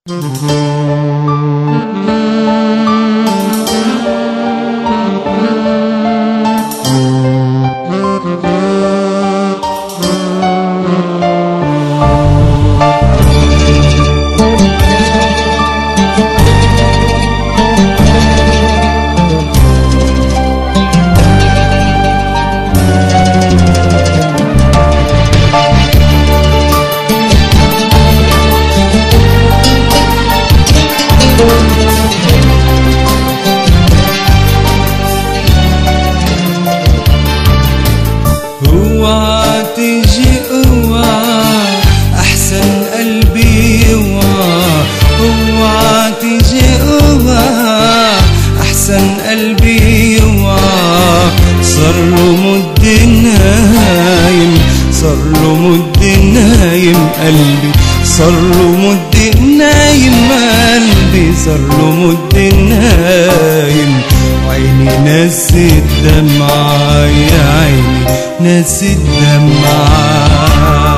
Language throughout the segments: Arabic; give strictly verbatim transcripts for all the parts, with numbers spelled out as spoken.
اوعى تيجي اوعى احسن قلبي اوعى، اوعى تيجي اوعى احسن قلبي اوعى، صار له مد نايم، صار له مد نايم قلبي، صار له مد نايم قلبي، صار له مد نايم، وعيني نسيت دمعة، يا عيني نسيت دمعة.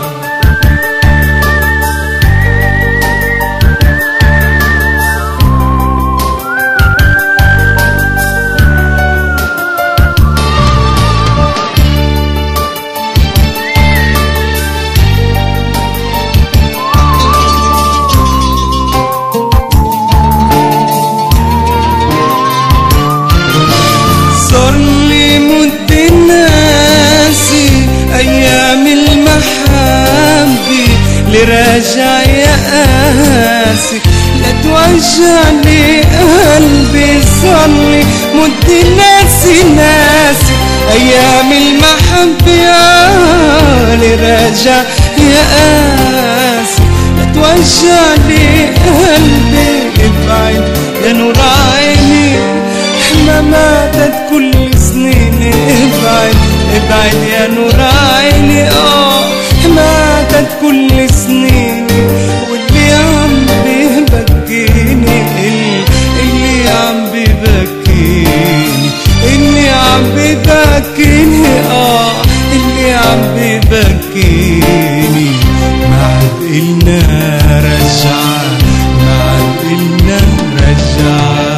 راجع يا قاسي لا توجعني قلبي، صارلي مد ناسي ناسي ايام المحبة، يالي راجع يا قاسي لا توجعني قلبي، ابعد يا نور عيني ما ماتت كل سنيني، ابعد ابعد يا نور عيني اه ماتت كل سنيني، واللي عم بيبكيني اللي عم بيبكيني اللي عم بيبكيني اه اللي عم بيبكيني، ما عاد إلنا رجعة، ما عاد إلنا رجعة.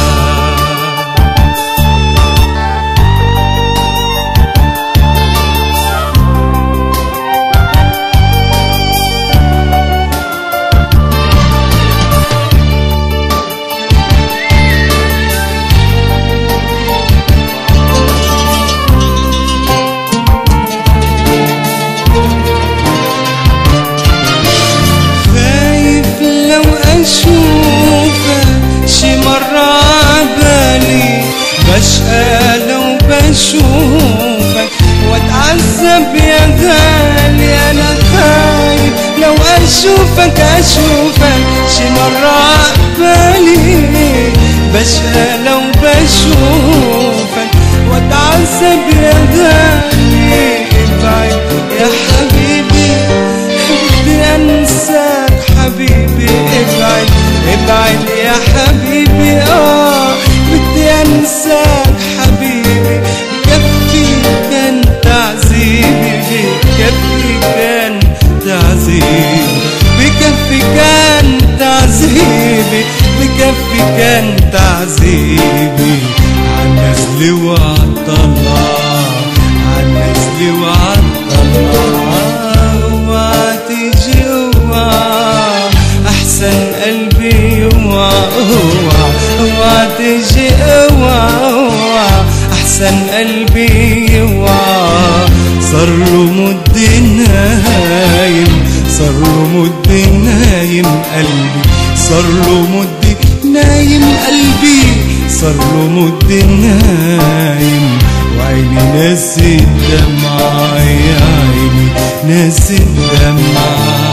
بشقى لو بشوفك واتعذب يا غالي، انا خايف لو اشوفك اشوفك شي مرة عقبالي، بشقى لو بشوفك واتعذب يا غالي، ابعد يا حبيبي بدي انساك حبيبي، ابعد ابعد يا حبيبي اه بدي انساك حبيبي، بكفي كان تعذيبي، بكفي كان تعذيبي، بكفي كان تعذيبي، بكفي كان تعذيبي، عالنزل وعالطلع، عالنزل وعالطلع. اوعى تيجي اوعى احسن قلبي اوعى، اوعى اوعى تيجي اوعى اوعى احسن قلبي اوعى، صار له مد نايم، صار له مد نايم قلبي، صار له مد نايم قلبي، صار له مد نايم، وعيني نسيت دمعة، يا عيني نسيت دمعة.